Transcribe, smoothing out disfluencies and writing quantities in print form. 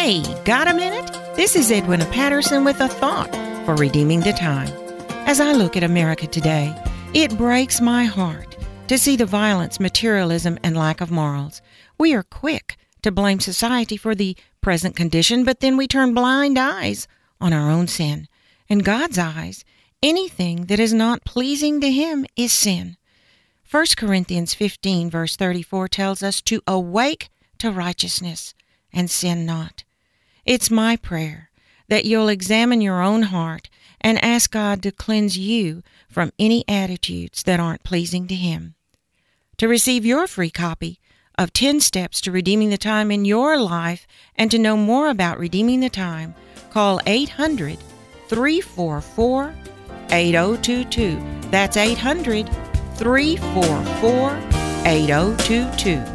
Hey, got a minute? This is Edwina Patterson with a thought for redeeming the time. As I look at America today, it breaks my heart to see the violence, materialism, and lack of morals. We are quick to blame society for the present condition, but then we turn blind eyes on our own sin. In God's eyes, anything that is not pleasing to Him is sin. 1 Corinthians 15, verse 34 tells us to awake to righteousness and sin not. It's my prayer that you'll examine your own heart and ask God to cleanse you from any attitudes that aren't pleasing to Him. To receive your free copy of 10 Steps to Redeeming the Time in your life and to know more about redeeming the time, call 800-344-8022. That's 800-344-8022.